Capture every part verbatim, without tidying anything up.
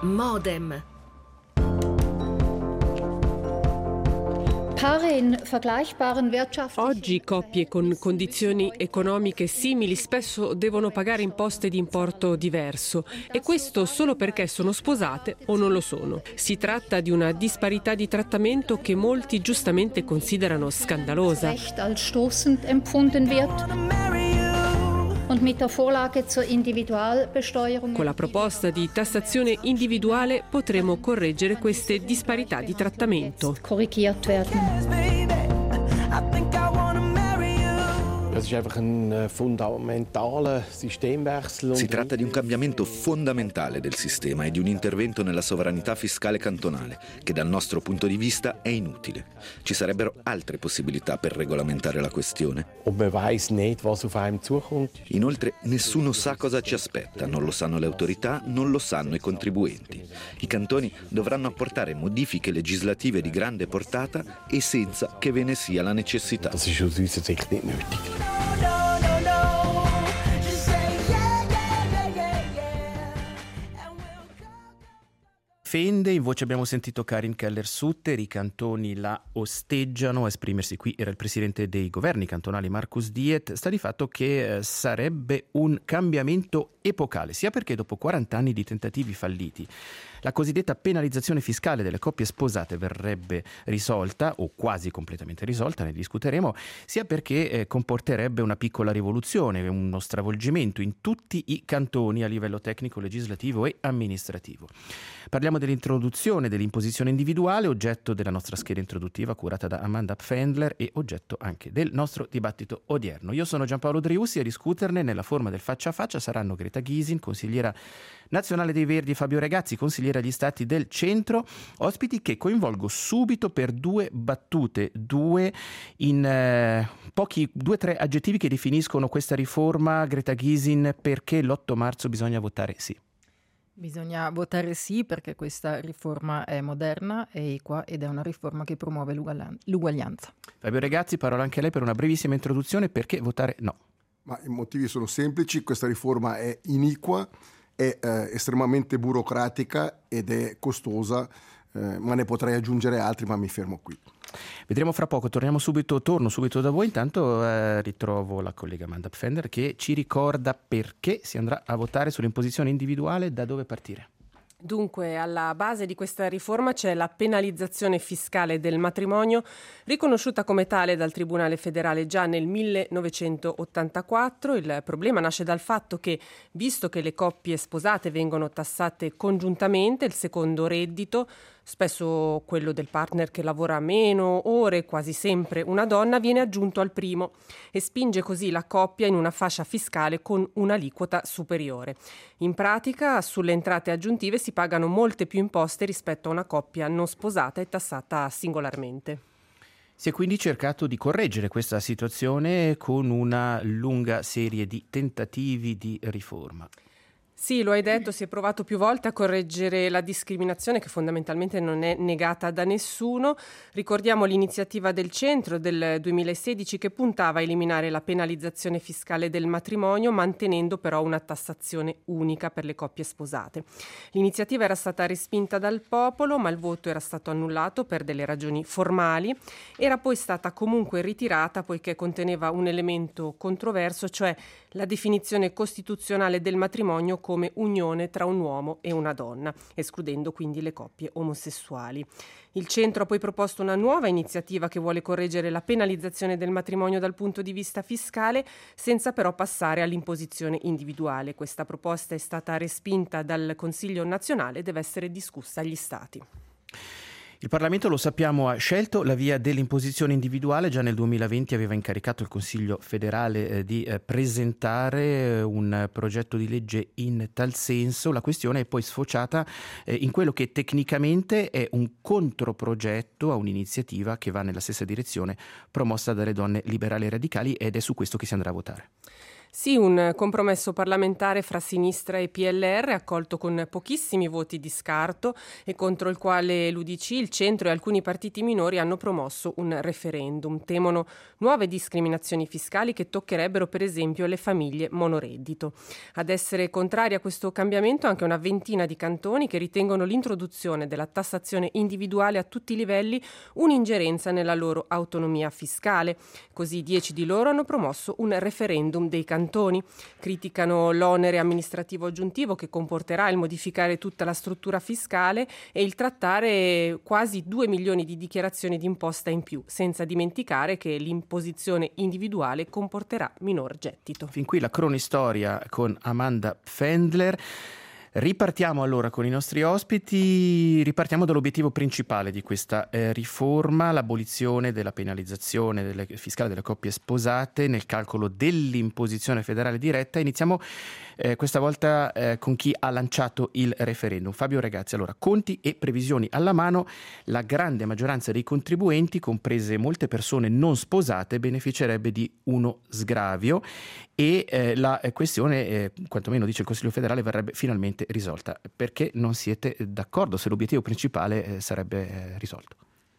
Modem. Oggi coppie con condizioni economiche simili spesso devono pagare imposte di importo diverso, e questo solo perché sono sposate o non lo sono. Si tratta di una disparità di trattamento che molti giustamente considerano scandalosa. Con la proposta di tassazione individuale potremo correggere queste disparità di trattamento. Si tratta di un cambiamento fondamentale del sistema e di un intervento nella sovranità fiscale cantonale che dal nostro punto di vista è inutile. Ci sarebbero altre possibilità per regolamentare la questione. Inoltre nessuno sa cosa ci aspetta, non lo sanno le autorità, non lo sanno i contribuenti. I cantoni dovranno apportare modifiche legislative di grande portata e senza che ve ne sia la necessità. Fende, in voce abbiamo sentito Karin Keller-Sutter, i cantoni la osteggiano, a esprimersi qui era il presidente dei governi cantonali Markus Diet. Sta di fatto che eh, sarebbe un cambiamento epocale, sia perché dopo quaranta anni di tentativi falliti la cosiddetta penalizzazione fiscale delle coppie sposate verrebbe risolta, o quasi completamente risolta, ne discuteremo, sia perché eh, comporterebbe una piccola rivoluzione, uno stravolgimento in tutti i cantoni a livello tecnico, legislativo e amministrativo. Parliamo dell'introduzione dell'imposizione individuale, oggetto della nostra scheda introduttiva curata da Amanda Pfändler e oggetto anche del nostro dibattito odierno. Io sono Giampaolo Driussi, a discuterne nella forma del faccia a faccia saranno Greta Gysin, consigliera nazionale dei Verdi, e Fabio Regazzi, consigliere agli Stati del Centro, ospiti che coinvolgo subito per due battute, due in eh, pochi, due tre aggettivi che definiscono questa riforma. Greta Gysin, perché l'otto marzo bisogna votare sì? Bisogna votare sì perché questa riforma è moderna, è equa ed è una riforma che promuove l'uguaglianza. Fabio Regazzi, parola anche a lei per una brevissima introduzione. Perché votare no? Ma i motivi sono semplici: questa riforma è iniqua, è eh, estremamente burocratica ed è costosa, eh, ma ne potrei aggiungere altri, ma mi fermo qui. Vedremo fra poco, torniamo subito, torno subito da voi. Intanto eh, ritrovo la collega Amanda Pfändler che ci ricorda perché si andrà a votare sull'imposizione individuale, da dove partire. Dunque, alla base di questa riforma c'è la penalizzazione fiscale del matrimonio, riconosciuta come tale dal Tribunale federale già nel millenovecentottantaquattro. Il problema nasce dal fatto che, visto che le coppie sposate vengono tassate congiuntamente, il secondo reddito, spesso quello del partner che lavora meno ore, quasi sempre una donna, viene aggiunto al primo e spinge così la coppia in una fascia fiscale con un'aliquota superiore. In pratica, sulle entrate aggiuntive si pagano molte più imposte rispetto a una coppia non sposata e tassata singolarmente. Si è quindi cercato di correggere questa situazione con una lunga serie di tentativi di riforma. Sì, lo hai detto, si è provato più volte a correggere la discriminazione che fondamentalmente non è negata da nessuno. Ricordiamo l'iniziativa del centro del duemilasedici che puntava a eliminare la penalizzazione fiscale del matrimonio, mantenendo però una tassazione unica per le coppie sposate. L'iniziativa era stata respinta dal popolo, ma il voto era stato annullato per delle ragioni formali. Era poi stata comunque ritirata poiché conteneva un elemento controverso, cioè la definizione costituzionale del matrimonio come unione tra un uomo e una donna, escludendo quindi le coppie omosessuali. Il centro ha poi proposto una nuova iniziativa che vuole correggere la penalizzazione del matrimonio dal punto di vista fiscale, senza però passare all'imposizione individuale. Questa proposta è stata respinta dal Consiglio nazionale e deve essere discussa agli Stati. Il Parlamento, lo sappiamo, ha scelto la via dell'imposizione individuale. Già nel duemilaventi aveva incaricato il Consiglio federale eh, di eh, presentare eh, un progetto di legge in tal senso. La questione è poi sfociata eh, in quello che tecnicamente è un controprogetto a un'iniziativa che va nella stessa direzione promossa dalle donne liberali e radicali, ed è su questo che si andrà a votare. Sì, un compromesso parlamentare fra sinistra e P L R accolto con pochissimi voti di scarto e contro il quale l'U D C, il centro e alcuni partiti minori hanno promosso un referendum. Temono nuove discriminazioni fiscali che toccherebbero per esempio le famiglie monoreddito. Ad essere contrari a questo cambiamento anche una ventina di cantoni che ritengono l'introduzione della tassazione individuale a tutti i livelli un'ingerenza nella loro autonomia fiscale. Così dieci di loro hanno promosso un referendum dei cantoni. Criticano l'onere amministrativo aggiuntivo che comporterà il modificare tutta la struttura fiscale e il trattare quasi due milioni di dichiarazioni di imposta in più, senza dimenticare che l'imposizione individuale comporterà minor gettito. Fin qui la cronistoria con Amanda Pfändler. Ripartiamo allora con i nostri ospiti, ripartiamo dall'obiettivo principale di questa eh, riforma, l'abolizione della penalizzazione delle, fiscale delle coppie sposate nel calcolo dell'imposizione federale diretta. Iniziamo eh, questa volta eh, con chi ha lanciato il referendum. Fabio Regazzi, allora, conti e previsioni alla mano, la grande maggioranza dei contribuenti, comprese molte persone non sposate, beneficerebbe di uno sgravio e eh, la questione, eh, quantomeno dice il Consiglio federale, verrebbe finalmente risolta. Perché non siete d'accordo se l'obiettivo principale eh, sarebbe eh, risolto?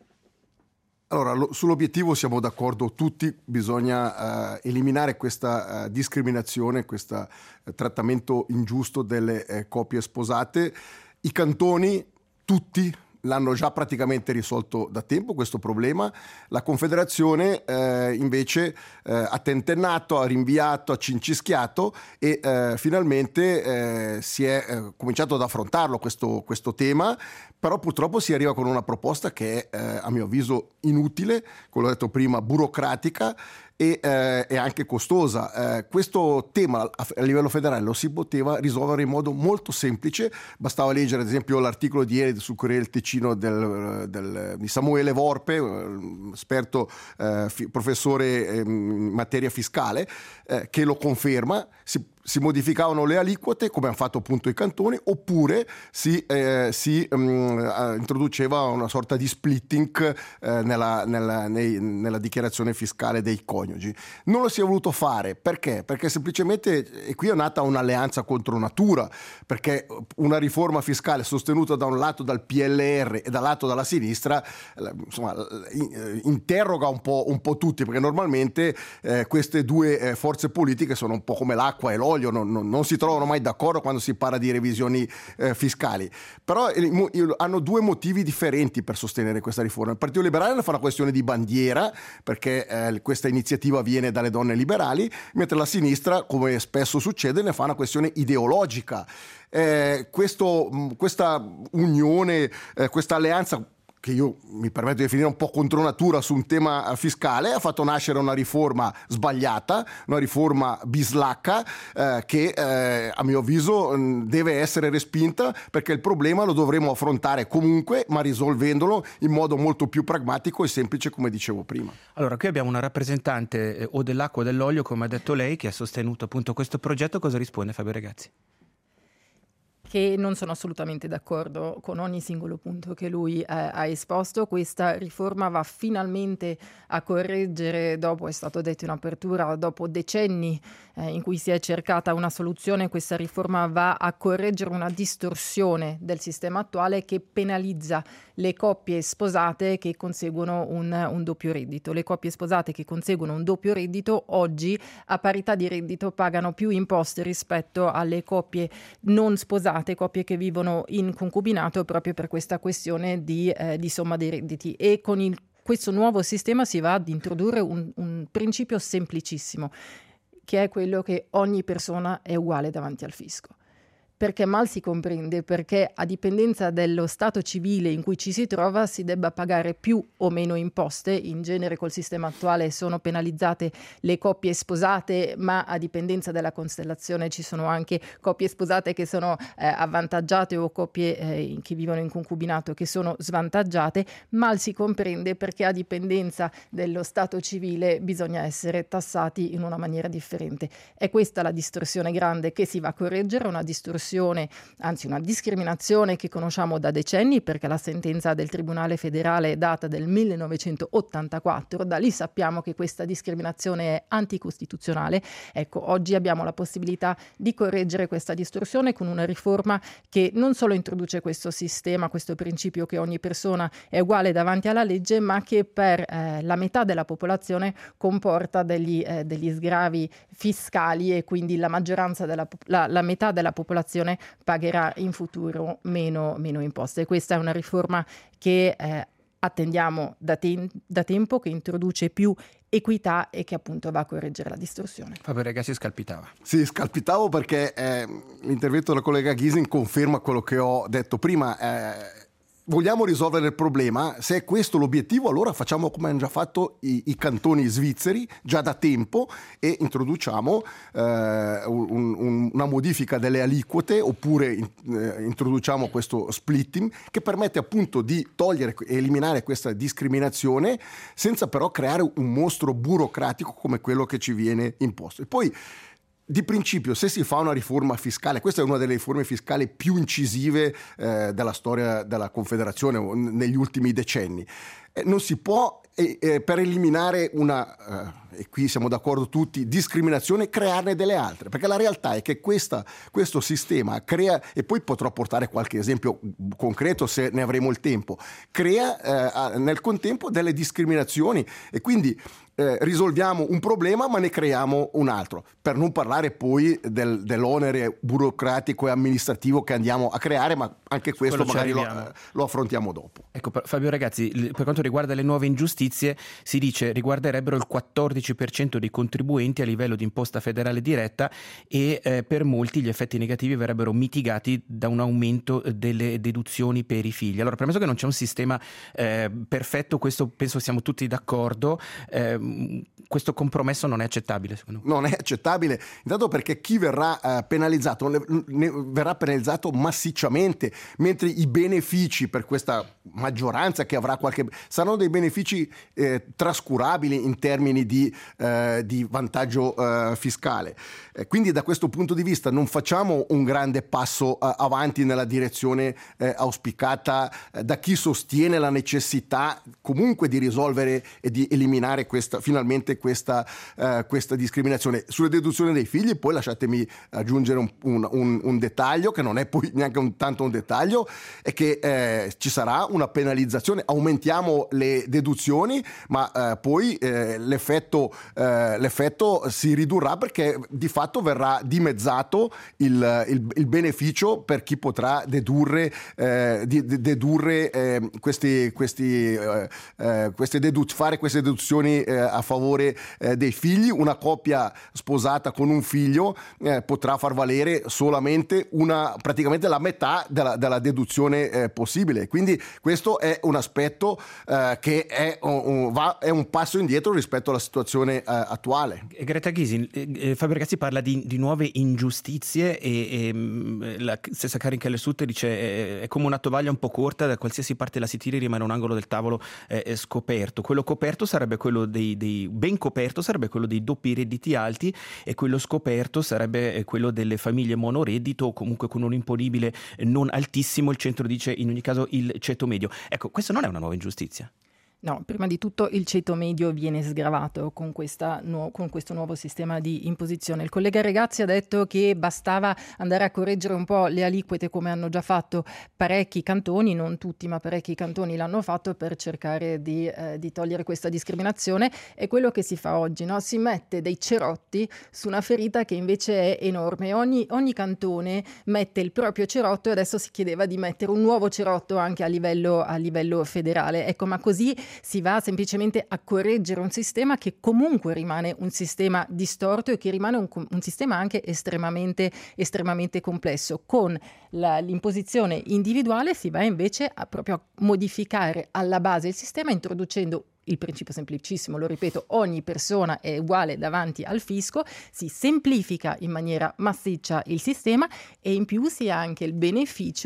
Allora, lo, sull'obiettivo siamo d'accordo tutti, bisogna uh, eliminare questa uh, discriminazione, questo uh, trattamento ingiusto delle uh, coppie sposate. I cantoni, tutti, l'hanno già praticamente risolto da tempo questo problema. La Confederazione eh, invece eh, ha tentennato, ha rinviato, ha cincischiato e eh, finalmente eh, si è eh, cominciato ad affrontarlo questo, questo tema, però purtroppo si arriva con una proposta che è eh, a mio avviso inutile, come ho detto prima, burocratica e eh, è anche costosa. Eh, questo tema a, a livello federale lo si poteva risolvere in modo molto semplice, bastava leggere ad esempio l'articolo di ieri sul Corriere del Ticino del, del, di Samuele Vorpe, esperto eh, fi, professore eh, in materia fiscale, eh, che lo conferma. Si, si modificavano le aliquote come hanno fatto appunto i cantoni, oppure si, eh, si um, introduceva una sorta di splitting eh, nella, nella, nei, nella dichiarazione fiscale dei coniugi. Non lo si è voluto fare perché? Perché semplicemente, e qui è nata un'alleanza contro natura, perché una riforma fiscale sostenuta da un lato dal P L R e dall'altro dalla sinistra insomma interroga un po', un po' tutti, perché normalmente eh, queste due eh, forze politiche sono un po' come l'acqua e l'olio. Non, non, non si trovano mai d'accordo quando si parla di revisioni eh, fiscali, però eh, hanno due motivi differenti per sostenere questa riforma. Il Partito Liberale ne fa una questione di bandiera, perché eh, questa iniziativa viene dalle donne liberali, mentre la sinistra, come spesso succede, ne fa una questione ideologica. Eh, questo, questa unione, eh, questa alleanza, che io mi permetto di definire un po' contro natura su un tema fiscale, ha fatto nascere una riforma sbagliata, una riforma bislacca eh, che eh, a mio avviso deve essere respinta, perché il problema lo dovremo affrontare comunque, ma risolvendolo in modo molto più pragmatico e semplice, come dicevo prima. Allora, qui abbiamo una rappresentante eh, o dell'acqua o dell'olio, come ha detto lei, che ha sostenuto appunto questo progetto. Cosa risponde Fabio Regazzi? Che non sono assolutamente d'accordo con ogni singolo punto che lui eh, ha esposto. Questa riforma va finalmente a correggere, dopo, è stato detto in apertura, dopo decenni eh, in cui si è cercata una soluzione, questa riforma va a correggere una distorsione del sistema attuale che penalizza le coppie sposate che conseguono un, un doppio reddito. Le coppie sposate che conseguono un doppio reddito oggi, a parità di reddito, pagano più imposte rispetto alle coppie non sposate, coppie che vivono in concubinato, proprio per questa questione di, eh, di somma dei redditi. E con il, questo nuovo sistema si va ad introdurre un, un principio semplicissimo, che è quello che ogni persona è uguale davanti al fisco. Perché mal si comprende perché, a dipendenza dello stato civile in cui ci si trova, si debba pagare più o meno imposte. In genere col sistema attuale sono penalizzate le coppie sposate, ma a dipendenza della costellazione ci sono anche coppie sposate che sono eh, avvantaggiate o coppie eh, che vivono in concubinato che sono svantaggiate. Mal si comprende perché a dipendenza dello stato civile bisogna essere tassati in una maniera differente. È questa la distorsione grande che si va a correggere, una distorsione distorsione, anzi una discriminazione che conosciamo da decenni, perché la sentenza del Tribunale federale è data del millenovecentottantaquattro, da lì sappiamo che questa discriminazione è anticostituzionale. Ecco, oggi abbiamo la possibilità di correggere questa distorsione con una riforma che non solo introduce questo sistema, questo principio che ogni persona è uguale davanti alla legge, ma che per eh, la metà della popolazione comporta degli, eh, degli sgravi fiscali, e quindi la maggioranza della la, la metà della popolazione pagherà in futuro meno, meno imposte. Questa è una riforma che eh, attendiamo da, te- da tempo, che introduce più equità e che appunto va a correggere la distorsione. Fabio Ragazzi scalpitava. Sì, scalpitavo perché eh, l'intervento della collega Gysin conferma quello che ho detto prima. Eh, Vogliamo risolvere il problema? Se è questo l'obiettivo, allora facciamo come hanno già fatto i, i cantoni svizzeri già da tempo e introduciamo eh, un, un, una modifica delle aliquote, oppure in, eh, introduciamo questo splitting che permette appunto di togliere e eliminare questa discriminazione senza però creare un mostro burocratico come quello che ci viene imposto. E poi, di principio, se si fa una riforma fiscale, questa è una delle riforme fiscali più incisive eh, della storia della Confederazione negli ultimi decenni, eh, non si può eh, eh, per eliminare una, eh, e qui siamo d'accordo tutti, discriminazione, crearne delle altre, perché la realtà è che questa, questo sistema crea, e poi potrò portare qualche esempio concreto se ne avremo il tempo, crea eh, nel contempo delle discriminazioni, e quindi Eh, risolviamo un problema ma ne creiamo un altro, per non parlare poi del, dell'onere burocratico e amministrativo che andiamo a creare, ma anche questo magari lo, lo affrontiamo dopo. Ecco, Fabio Ragazzi, per quanto riguarda le nuove ingiustizie, si dice riguarderebbero il quattordici per cento dei contribuenti a livello di imposta federale diretta, e eh, per molti gli effetti negativi verrebbero mitigati da un aumento delle deduzioni per i figli. Allora, premesso che non c'è un sistema eh, perfetto, questo penso siamo tutti d'accordo, eh, questo compromesso non è accettabile, secondo me. Non è accettabile, intanto perché chi verrà eh, penalizzato ne, ne, verrà penalizzato massicciamente, mentre i benefici per questa maggioranza che avrà qualche saranno dei benefici eh, trascurabili in termini di, eh, di vantaggio eh, fiscale. Eh, quindi da questo punto di vista non facciamo un grande passo eh, avanti nella direzione eh, auspicata eh, da chi sostiene la necessità comunque di risolvere e di eliminare questa finalmente questa, uh, questa discriminazione. Sulle deduzioni dei figli, poi lasciatemi aggiungere un, un, un, un dettaglio che non è poi neanche un, tanto un dettaglio, è che eh, ci sarà una penalizzazione, aumentiamo le deduzioni, ma eh, poi eh, l'effetto, eh, l'effetto si ridurrà, perché di fatto verrà dimezzato il, il, il beneficio per chi potrà dedurre, eh, di, di, dedurre eh, questi, questi, eh, eh, queste dedu- fare queste deduzioni eh, a favore eh, dei figli. Una coppia sposata con un figlio eh, potrà far valere solamente una, praticamente la metà della, della deduzione eh, possibile. Quindi questo è un aspetto eh, che è un, va, è un passo indietro rispetto alla situazione eh, attuale. Greta Gysin, eh, Fabio Ragazzi parla di, di nuove ingiustizie e, e la stessa Karin Keller-Sutter dice eh, è come una tovaglia un po' corta, da qualsiasi parte la si tiri rimane un angolo del tavolo eh, scoperto. Quello coperto sarebbe quello dei Dei, ben coperto sarebbe quello dei doppi redditi alti, e quello scoperto sarebbe quello delle famiglie monoreddito o comunque con un imponibile non altissimo. Il centro dice in ogni caso il ceto medio. Ecco, questo non è una nuova ingiustizia. No, prima di tutto il ceto medio viene sgravato con, questa, nu- con questo nuovo sistema di imposizione. Il collega Regazzi ha detto che bastava andare a correggere un po' le aliquote, come hanno già fatto parecchi cantoni, non tutti ma parecchi cantoni l'hanno fatto, per cercare di, eh, di togliere questa discriminazione. È quello che si fa oggi, no? Si mette dei cerotti su una ferita che invece è enorme. Ogni, ogni cantone mette il proprio cerotto, e adesso si chiedeva di mettere un nuovo cerotto anche a livello, a livello federale. Ecco, ma così si va semplicemente a correggere un sistema che comunque rimane un sistema distorto e che rimane un, un sistema anche estremamente, estremamente complesso. Con la, l'imposizione individuale si va invece a proprio a modificare alla base il sistema, introducendo il principio semplicissimo, lo ripeto, ogni persona è uguale davanti al fisco, si semplifica in maniera massiccia il sistema, e in più si ha anche il beneficio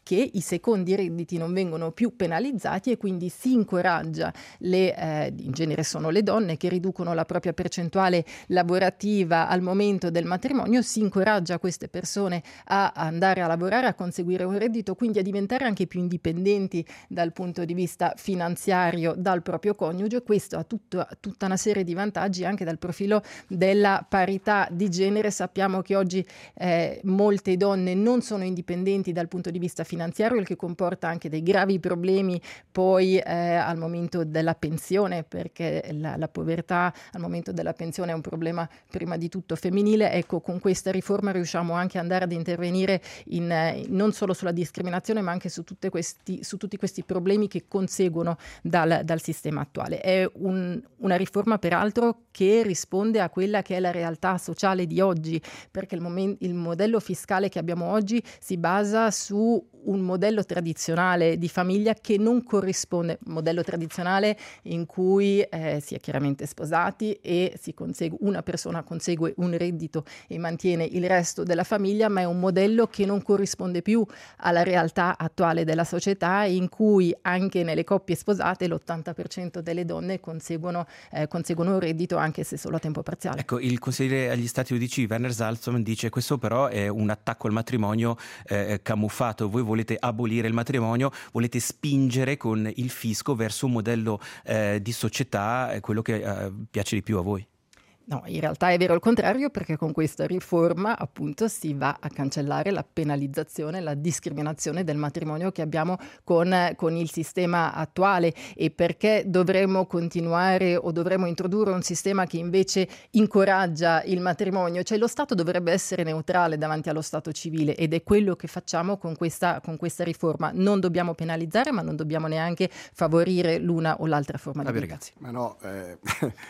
che i secondi redditi non vengono più penalizzati e quindi si incoraggia le, eh, in genere sono le donne che riducono la propria percentuale lavorativa al momento del matrimonio, si incoraggia queste persone a andare a lavorare, a conseguire un reddito, quindi a diventare anche più indipendenti dal punto di vista finanziario dal proprio coniuge. Questo ha tutto, tutta una serie di vantaggi anche dal profilo della parità di genere. Sappiamo che oggi eh, molte donne non sono indipendenti dal punto di vista finanziario, il che comporta anche dei gravi problemi poi eh, al momento della pensione, perché la, la povertà al momento della pensione è un problema prima di tutto femminile. Ecco, con questa riforma riusciamo anche ad andare ad intervenire in, eh, non solo sulla discriminazione, ma anche su, tutte questi, su tutti questi problemi che conseguono dal, dal sistema attuale. È un, una riforma peraltro che risponde a quella che è la realtà sociale di oggi, perché il, momen- il modello fiscale che abbiamo oggi si basa su un modello tradizionale di famiglia che non corrisponde, modello tradizionale in cui eh, si è chiaramente sposati e si consegue, una persona consegue un reddito e mantiene il resto della famiglia, ma è un modello che non corrisponde più alla realtà attuale della società, in cui anche nelle coppie sposate l'ottanta per cento delle donne conseguono, eh, conseguono un reddito anche se solo a tempo parziale. Ecco, il consigliere agli Stati U D C Werner Salzman dice: questo però è un attacco al matrimonio eh, camuffato. Voi volete abolire il matrimonio, volete spingere con il fisco verso un modello eh, di società, eh, quello che eh, piace di più a voi. No, in realtà è vero il contrario, perché con questa riforma appunto si va a cancellare la penalizzazione, la discriminazione del matrimonio che abbiamo con, con il sistema attuale. E perché dovremmo continuare o dovremmo introdurre un sistema che invece incoraggia il matrimonio? Cioè lo Stato dovrebbe essere neutrale davanti allo Stato civile, ed è quello che facciamo con questa, con questa riforma. Non dobbiamo penalizzare, ma non dobbiamo neanche favorire l'una o l'altra forma Vabbè, di vita. ragazzi. Ma no, eh,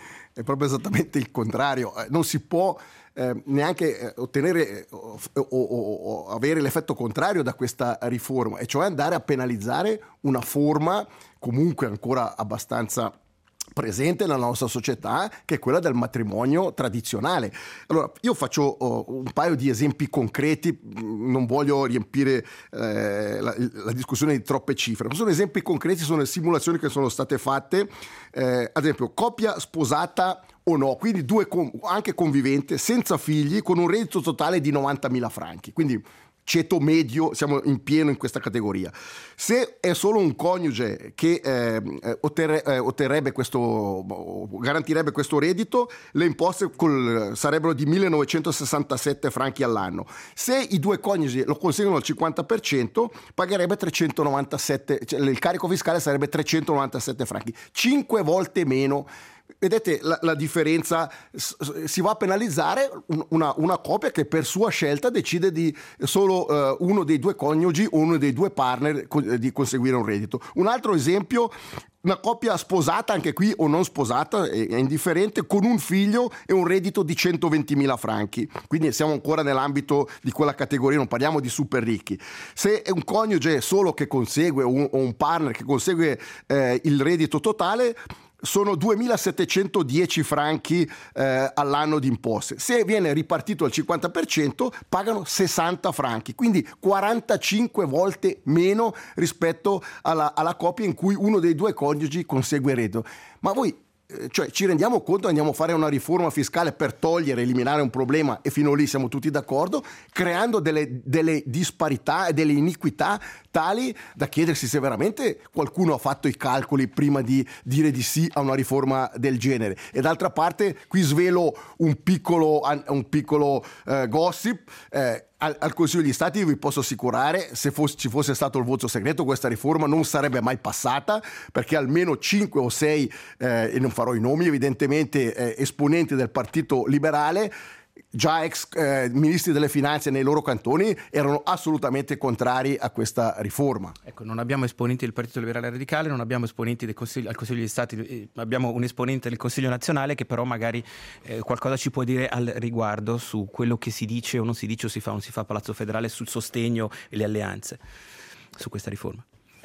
è proprio esattamente il contrario. Non si può eh, neanche eh, ottenere eh, o, o, o avere l'effetto contrario da questa riforma, e cioè andare a penalizzare una forma comunque ancora abbastanza presente nella nostra società, che è quella del matrimonio tradizionale. Allora, io faccio oh, un paio di esempi concreti, non voglio riempire eh, la, la discussione di troppe cifre, ma sono esempi concreti, sono le simulazioni che sono state fatte, eh, ad esempio coppia sposata o no, quindi due con, anche convivente, senza figli, con un reddito totale di novantamila franchi, quindi ceto medio, siamo in pieno in questa categoria. Se è solo un coniuge che eh, otterre, eh, otterrebbe questo, garantirebbe questo reddito, le imposte col, sarebbero di millenovecentosessantasette franchi all'anno. Se i due coniugi lo conseguono al cinquanta per cento, pagherebbe trecentonovantasette, cioè il carico fiscale sarebbe trecentonovantasette franchi, cinque volte meno. Vedete la, la differenza? Si va a penalizzare una, una coppia che per sua scelta decide di solo uh, uno dei due coniugi o uno dei due partner co- di conseguire un reddito. Un altro esempio: una coppia sposata, anche qui, o non sposata, è, è indifferente, con un figlio e un reddito di centoventimila franchi. Quindi siamo ancora nell'ambito di quella categoria, non parliamo di super ricchi. Se è un coniuge solo che consegue, o un, o un partner che consegue eh, il reddito totale, sono duemilasettecentodieci franchi eh, all'anno di imposte. Se viene ripartito al cinquanta per cento, pagano sessanta franchi, quindi quarantacinque volte meno rispetto alla, alla coppia in cui uno dei due coniugi consegue il reddito. Ma voi cioè ci rendiamo conto, andiamo a fare una riforma fiscale per togliere, eliminare un problema, e fino lì siamo tutti d'accordo, creando delle, delle disparità e delle iniquità tali da chiedersi se veramente qualcuno ha fatto i calcoli prima di dire di sì a una riforma del genere. E d'altra parte, qui svelo un piccolo, un piccolo eh, gossip, eh, Al, al Consiglio degli Stati vi posso assicurare, se fosse, ci fosse stato il voto segreto, questa riforma non sarebbe mai passata, perché almeno cinque o sei, eh, e non farò i nomi evidentemente, eh, esponenti del Partito Liberale, già ex eh, ministri delle finanze nei loro cantoni, erano assolutamente contrari a questa riforma. Ecco, non abbiamo esponenti del Partito Liberale Radicale, non abbiamo esponenti del Consiglio, al Consiglio degli Stati, eh, abbiamo un esponente del Consiglio nazionale che però magari eh, qualcosa ci può dire al riguardo su quello che si dice o non si dice, o si fa o non si fa a Palazzo Federale sul sostegno e le alleanze su questa riforma.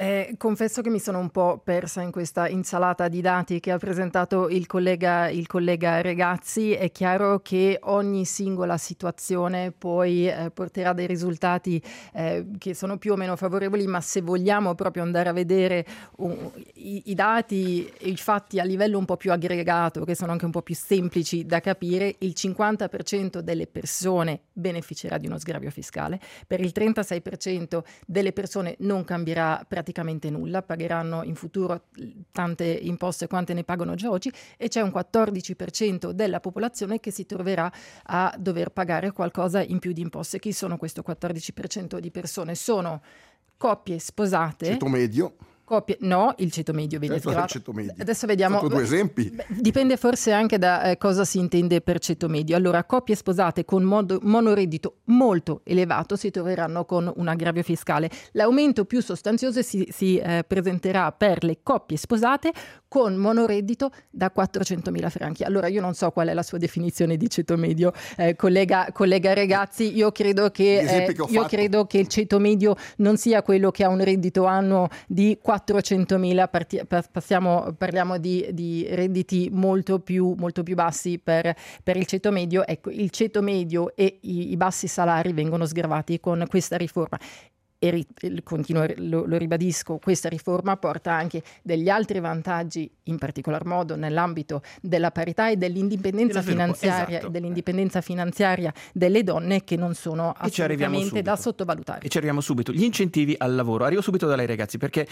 Eh, confesso che mi sono un po' persa in questa insalata di dati che ha presentato il collega, il collega Regazzi. È chiaro che ogni singola situazione poi eh, porterà dei risultati eh, che sono più o meno favorevoli, ma se vogliamo proprio andare a vedere uh, i, i dati e i fatti a livello un po' più aggregato, che sono anche un po' più semplici da capire, il cinquanta per cento delle persone beneficerà di uno sgravio fiscale, per il trentasei per cento delle persone non cambierà praticamente nulla, pagheranno in futuro tante imposte quante ne pagano già oggi, e c'è un quattordici per cento della popolazione che si troverà a dover pagare qualcosa in più di imposte. Chi sono questo quattordici per cento di persone? Sono coppie sposate. Ceto medio. Coppie, no, il ceto medio viene certo, sgravato. Ceto medio. Adesso vediamo. Sono due esempi. Beh, dipende forse anche da eh, cosa si intende per ceto medio. Allora, coppie sposate con modo, monoreddito molto elevato si troveranno con un aggravio fiscale. L'aumento più sostanzioso si, si eh, presenterà per le coppie sposate con monoreddito da quattrocentomila franchi. Allora, io non so qual è la sua definizione di ceto medio, eh, collega, collega Regazzi. Io credo che, eh, che io credo che il ceto medio non sia quello che ha un reddito annuo di quattrocentomila, parti, passiamo, parliamo di, di redditi molto più, molto più bassi per, per il ceto medio. Ecco, il ceto medio e i, i bassi salari vengono sgravati con questa riforma. E ri, continuo, lo, lo ribadisco, questa riforma porta anche degli altri vantaggi, in particolar modo nell'ambito della parità e dell'indipendenza finanziaria, esatto. dell'indipendenza finanziaria delle donne, che non sono assolutamente da sottovalutare. E ci arriviamo subito. Gli incentivi al lavoro. Arrivo subito da lei, ragazzi, perché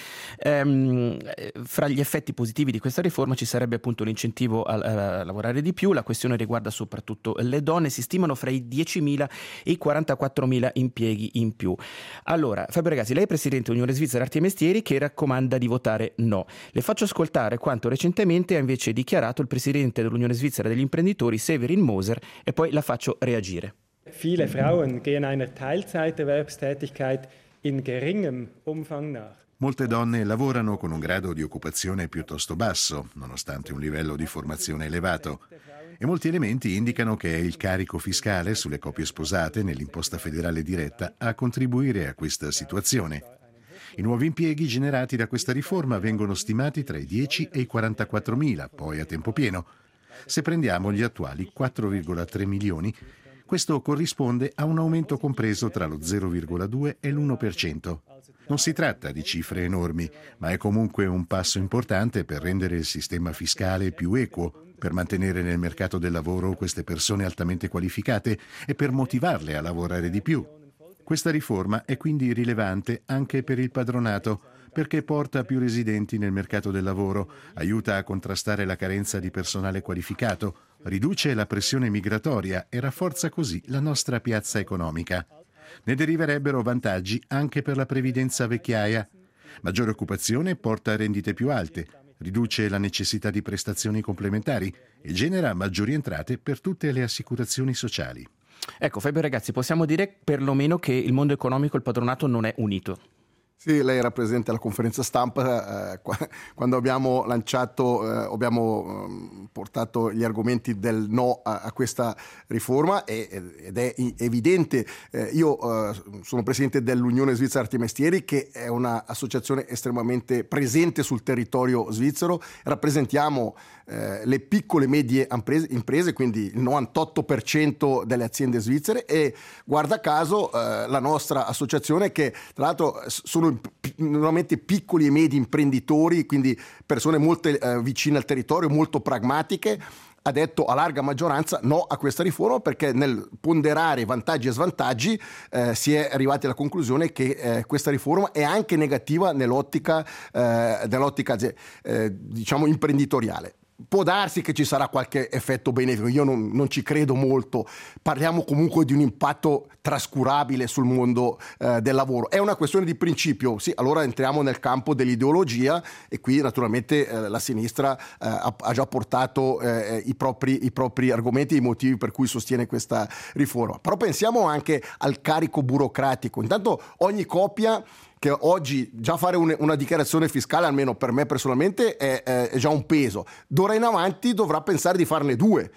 ehm, fra gli effetti positivi di questa riforma ci sarebbe appunto l'incentivo a, a lavorare di più. La questione riguarda soprattutto le donne. Si stimano fra i diecimila e i quarantaquattromila impieghi in più. Allora, Fabio Regazzi, lei è presidente dell'Unione Svizzera Arti e Mestieri, che raccomanda di votare no. Le faccio ascoltare quanto recentemente ha invece dichiarato il presidente dell'Unione Svizzera degli Imprenditori, Severin Moser, e poi la faccio reagire. Viele Frauen gehen einer Teilzeiterwerbstätigkeit in geringem Umfang nach. Molte donne lavorano con un grado di occupazione piuttosto basso, nonostante un livello di formazione elevato. E molti elementi indicano che è il carico fiscale sulle coppie sposate nell'imposta federale diretta a contribuire a questa situazione. I nuovi impieghi generati da questa riforma vengono stimati tra i dieci e i quarantaquattromila, poi a tempo pieno. Se prendiamo gli attuali quattro virgola tre milioni, questo corrisponde a un aumento compreso tra lo zero virgola due e l'uno per cento. Non si tratta di cifre enormi, ma è comunque un passo importante per rendere il sistema fiscale più equo, per mantenere nel mercato del lavoro queste persone altamente qualificate e per motivarle a lavorare di più. Questa riforma è quindi rilevante anche per il padronato, perché porta più residenti nel mercato del lavoro, aiuta a contrastare la carenza di personale qualificato, riduce la pressione migratoria e rafforza così la nostra piazza economica. Ne deriverebbero vantaggi anche per la previdenza vecchiaia. Maggiore occupazione porta a rendite più alte, riduce la necessità di prestazioni complementari e genera maggiori entrate per tutte le assicurazioni sociali. Ecco, Fabio Regazzi, possiamo dire perlomeno che il mondo economico e il padronato non è unito. Sì, lei era presente alla conferenza stampa eh, quando abbiamo lanciato, eh, abbiamo eh, portato gli argomenti del no a, a questa riforma e, ed è evidente. Eh, io eh, sono presidente dell'Unione Svizzera Arti e Mestieri, che è un'associazione estremamente presente sul territorio svizzero. Rappresentiamo eh, le piccole e medie imprese, quindi il novantotto per cento delle aziende svizzere, e guarda caso eh, la nostra associazione, che tra l'altro sono normalmente piccoli e medi imprenditori, quindi persone molto eh, vicine al territorio, molto pragmatiche, ha detto a larga maggioranza no a questa riforma, perché nel ponderare vantaggi e svantaggi eh, si è arrivati alla conclusione che eh, questa riforma è anche negativa nell'ottica, eh, nell'ottica eh, diciamo imprenditoriale. Può darsi che ci sarà qualche effetto benefico, io non, non ci credo molto. Parliamo comunque di un impatto trascurabile sul mondo eh, del lavoro. È una questione di principio, sì, allora entriamo nel campo dell'ideologia, e qui naturalmente eh, la sinistra eh, ha, ha già portato eh, i, propri, i propri argomenti e i motivi per cui sostiene questa riforma. Però pensiamo anche al carico burocratico. Intanto ogni coppia, che oggi già fare un, una dichiarazione fiscale, almeno per me personalmente, è, è già un peso. D'ora in avanti dovrà pensare di farne due.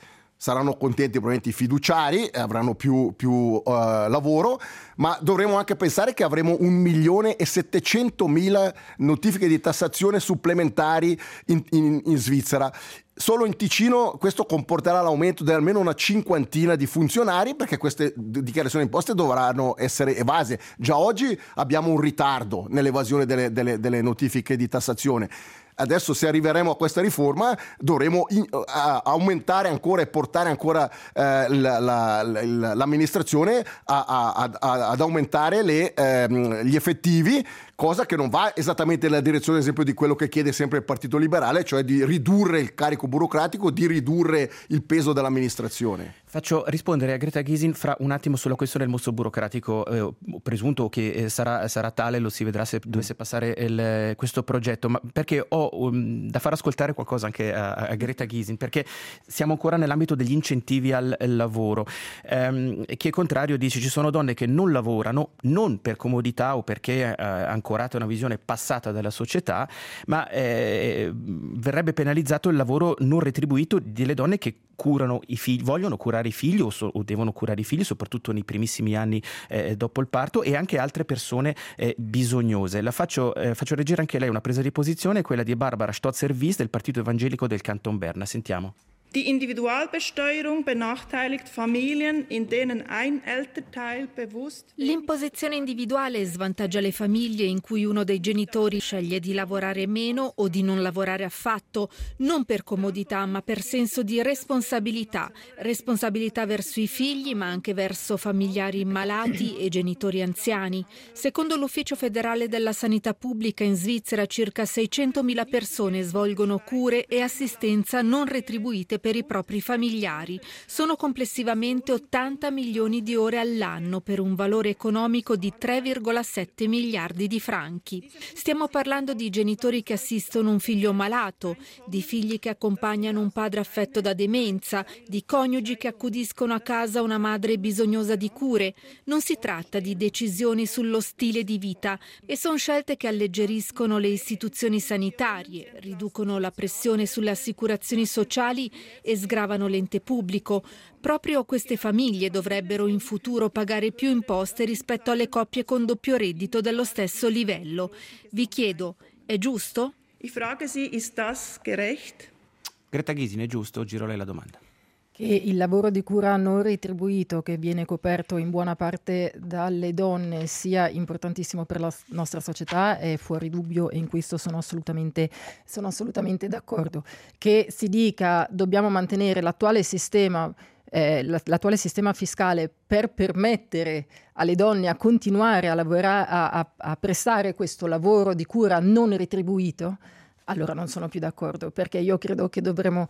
saranno contenti probabilmente i fiduciari, avranno più, più uh, lavoro, ma dovremo anche pensare che avremo un milione e settecentomila notifiche di tassazione supplementari in, in, in Svizzera. Solo in Ticino questo comporterà l'aumento di almeno una cinquantina di funzionari, perché queste dichiarazioni imposte dovranno essere evase. Già oggi abbiamo un ritardo nell'evasione delle, delle, delle notifiche di tassazione. Adesso, se arriveremo a questa riforma, dovremo in, a, aumentare ancora e portare ancora eh, la, la, la, l'amministrazione a, a, a, ad aumentare le, ehm, gli effettivi, cosa che non va esattamente nella direzione, ad esempio, di quello che chiede sempre il Partito Liberale, cioè di ridurre il carico burocratico, di ridurre il peso dell'amministrazione. Faccio rispondere a Greta Gysin fra un attimo sulla questione del mostro burocratico, eh, presunto che eh, sarà, sarà tale, lo si vedrà se dovesse passare il, questo progetto, ma perché ho um, da far ascoltare qualcosa anche a, a Greta Gysin, perché siamo ancora nell'ambito degli incentivi al, al lavoro, ehm, che contrario dice ci sono donne che non lavorano, non per comodità o perché eh, ancorate a una visione passata dalla società, ma eh, verrebbe penalizzato il lavoro non retribuito delle donne che curano i figli, vogliono curare i figli o, so, o devono curare i figli, soprattutto nei primissimi anni eh, dopo il parto, e anche altre persone eh, bisognose. La faccio, eh, faccio leggere anche lei una presa di posizione, quella di Barbara Stotzer-Wies del Partito Evangelico del Canton Berna. Sentiamo. Die Individualbesteuerung benachteiligt Familien, in denen ein Elternteil bewusst... L'imposizione individuale svantaggia le famiglie in cui uno dei genitori sceglie di lavorare meno o di non lavorare affatto, non per comodità ma per senso di responsabilità. Responsabilità verso i figli ma anche verso familiari malati e genitori anziani. Secondo l'Ufficio federale della sanità pubblica in Svizzera circa seicentomila persone svolgono cure e assistenza non retribuite per i propri familiari. Sono complessivamente ottanta milioni di ore all'anno per un valore economico di tre virgola sette miliardi di franchi. Stiamo parlando di genitori che assistono un figlio malato, di figli che accompagnano un padre affetto da demenza, di coniugi che accudiscono a casa una madre bisognosa di cure. Non si tratta di decisioni sullo stile di vita e sono scelte che alleggeriscono le istituzioni sanitarie, riducono la pressione sulle assicurazioni sociali e sgravano l'ente pubblico. Proprio queste famiglie dovrebbero in futuro pagare più imposte rispetto alle coppie con doppio reddito dello stesso livello. Vi chiedo, è giusto? Ich frage Sie, ist das gerecht? Greta Gysin, è giusto? Giro lei la domanda. Che il lavoro di cura non retribuito, che viene coperto in buona parte dalle donne, sia importantissimo per la nostra società è fuori dubbio, e in questo sono assolutamente, sono assolutamente d'accordo. Che si dica dobbiamo mantenere l'attuale sistema, eh, l'attuale sistema fiscale per permettere alle donne a continuare a lavorare, a, a, a prestare questo lavoro di cura non retribuito, allora non sono più d'accordo, perché io credo che dovremmo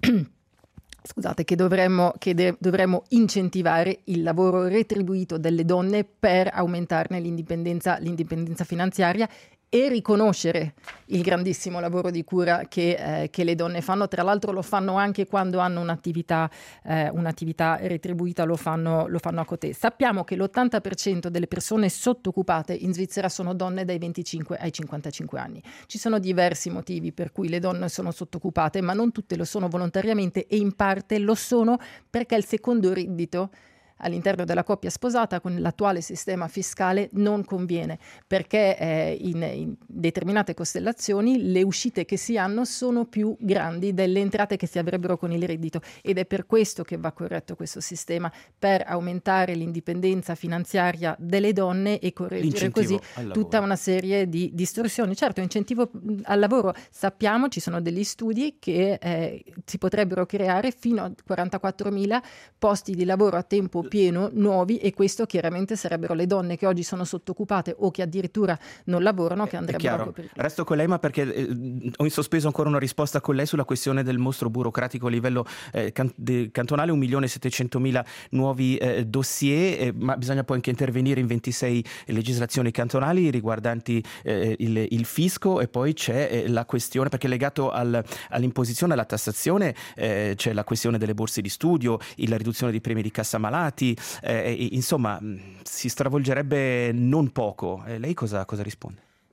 Scusate, che dovremmo, che de- dovremmo incentivare il lavoro retribuito delle donne per aumentarne l'indipendenza, l'indipendenza finanziaria e riconoscere il grandissimo lavoro di cura che, eh, che le donne fanno. Tra l'altro lo fanno anche quando hanno un'attività, eh, un'attività retribuita, lo fanno, lo fanno a cotè. Sappiamo che l'ottanta per cento delle persone sottoccupate in Svizzera sono donne dai venticinque ai cinquantacinque anni. Ci sono diversi motivi per cui le donne sono sottoccupate, ma non tutte lo sono volontariamente, e in parte lo sono perché il secondo reddito all'interno della coppia sposata con l'attuale sistema fiscale non conviene, perché eh, in, in determinate costellazioni le uscite che si hanno sono più grandi delle entrate che si avrebbero con il reddito, ed è per questo che va corretto questo sistema, per aumentare l'indipendenza finanziaria delle donne e correggere così tutta una serie di distorsioni. Certo, incentivo al lavoro, sappiamo, ci sono degli studi che eh, si potrebbero creare fino a quarantaquattromila posti di lavoro a tempo pieno nuovi, e questo chiaramente sarebbero le donne che oggi sono sottoccupate o che addirittura non lavorano che andrebbero a coprire. Resto con lei, ma perché eh, ho in sospeso ancora una risposta con lei sulla questione del mostro burocratico a livello eh, can- de- cantonale, un milione e settecentomila nuovi eh, dossier, eh, ma bisogna poi anche intervenire in ventisei legislazioni cantonali riguardanti eh, il, il fisco, e poi c'è eh, la questione, perché legato al, all'imposizione, alla tassazione, eh, c'è la questione delle borse di studio, la riduzione dei premi di cassa malati. Eh, insomma, si stravolgerebbe non poco. Eh, lei cosa, cosa risponde?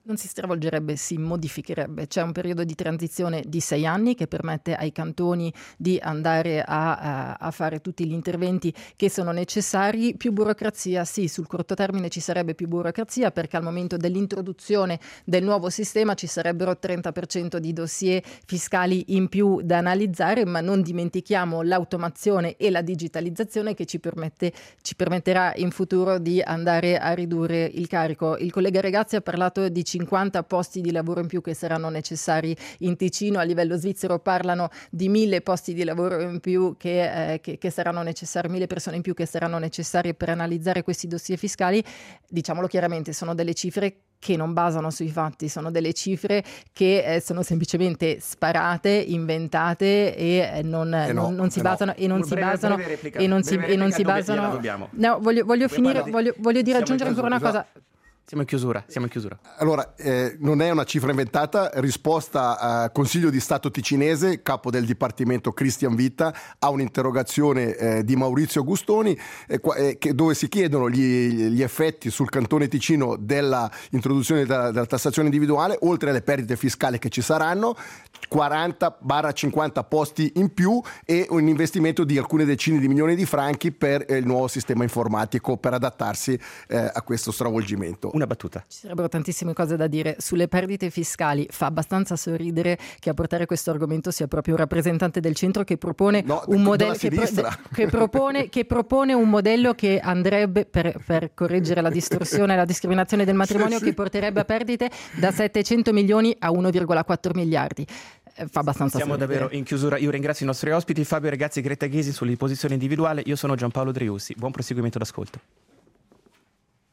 Non si stravolgerebbe, si modificherebbe. C'è un periodo di transizione di sei anni che permette ai cantoni di andare a, a, a fare tutti gli interventi che sono necessari. Più burocrazia, sì, sul corto termine ci sarebbe più burocrazia, perché al momento dell'introduzione del nuovo sistema ci sarebbero trenta per cento di dossier fiscali in più da analizzare, ma non dimentichiamo l'automazione e la digitalizzazione che ci permette, ci permetterà in futuro di andare a ridurre il carico. Il collega Regazzi ha parlato di cinquanta posti di lavoro in più che saranno necessari in Ticino. A livello svizzero parlano di mille posti di lavoro in più che, eh, che, che saranno necessari, mille persone in più che saranno necessarie per analizzare questi dossier fiscali. Diciamolo chiaramente, sono delle cifre che non basano sui fatti, sono delle cifre che eh, sono semplicemente sparate, inventate e eh, non, eh non, no, non si eh basano no. e non si breve, basano breve replica, e non si, e non si basano. No, voglio, voglio finire, di... voglio, voglio dire aggiungere ancora una cosa. Siamo in chiusura, siamo in chiusura. Allora, eh, non è una cifra inventata, risposta a Consiglio di Stato ticinese, capo del Dipartimento Cristian Vitta, a un'interrogazione eh, di Maurizio Gustoni, eh, eh, che, dove si chiedono gli, gli effetti sul Cantone Ticino della introduzione della, della tassazione individuale, oltre alle perdite fiscali che ci saranno, quaranta cinquanta posti in più e un investimento di alcune decine di milioni di franchi per eh, il nuovo sistema informatico per adattarsi eh, a questo stravolgimento. Una battuta. Ci sarebbero tantissime cose da dire sulle perdite fiscali. Fa abbastanza sorridere che a portare questo argomento sia proprio un rappresentante del centro che propone no, un modello che, pro, che, propone, che propone un modello che andrebbe per, per correggere la distorsione e la discriminazione del matrimonio, sì, sì. che porterebbe a perdite da settecento milioni a uno virgola quattro miliardi. Fa abbastanza Siamo sorridere. davvero in chiusura. Io ringrazio i nostri ospiti, Fabio Regazzi e Greta Ghesi sull'imposizione individuale. Io sono Giampaolo Driussi. Buon proseguimento d'ascolto.